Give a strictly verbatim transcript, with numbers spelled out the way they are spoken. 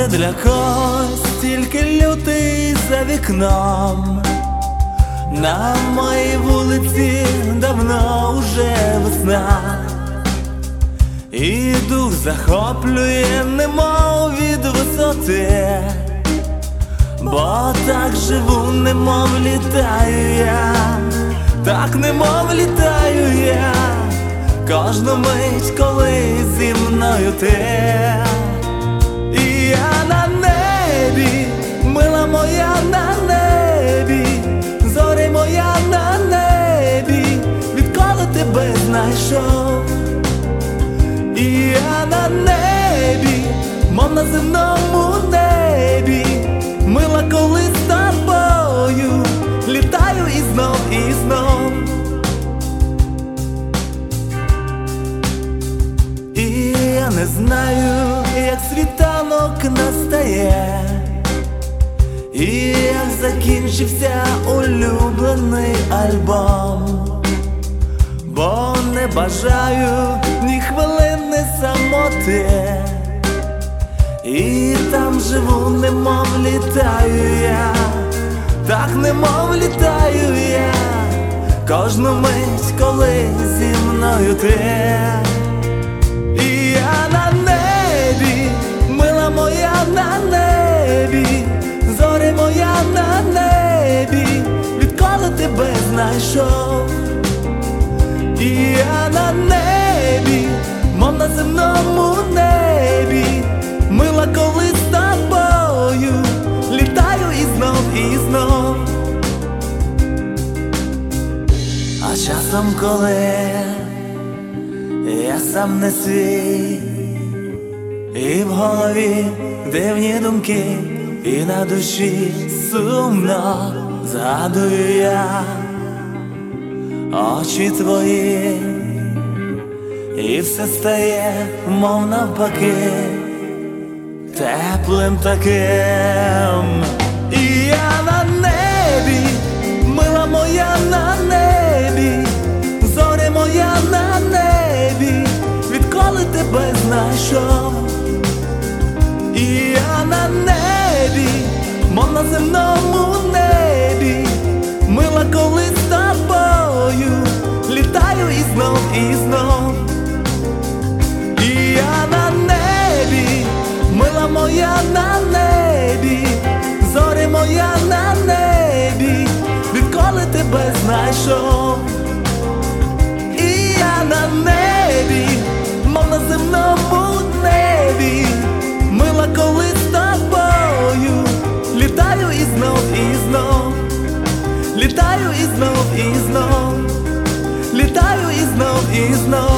Може для когось тільки лютий за вікном, на моїй вулиці давно уже весна, і дух захоплює, немов від висоти, бо так живу, немов літаю я, так немов літаю я, кожну мить, коли зі мною ти. І я на небі, мила моя на небі, зорі моя на небі, відколи тебе знайшов. І я на небі, мов на земному небі, мила, коли з тобою літаю і знов, і знов. І я не знаю, як світанок настає, і як закінчився улюблений альбом, бо не бажаю ні хвилини самоти, і там живу, немов літаю я, так немов літаю я, кожну мить, коли зі мною ти. І я на небі, мила моя на небі, зорі моя на небі, відколи тебе знайшов. І я на небі, мов на земному небі, мила, коли з тобою літаю і знов, і знов. А часом, коли я сам не свій, і в голові дивні думки, і на душі сумно, згадую я очі твої, і все стає, мов навпаки, теплим таким. І я на небі, мила моя на небі, зорі моя на небі, відколи тебе знайшов. І я на небі, мов на земному небі, мила, коли з тобою літаю і знов, і знов. І я на небі, мила моя на небі, зорі моя на небі, відколи тебе знайшов. І я на небі, мов на земному небі, мила, коли з тобою літаю і знов, і знов, літаю і знов, і знов, літаю і знов, і знов.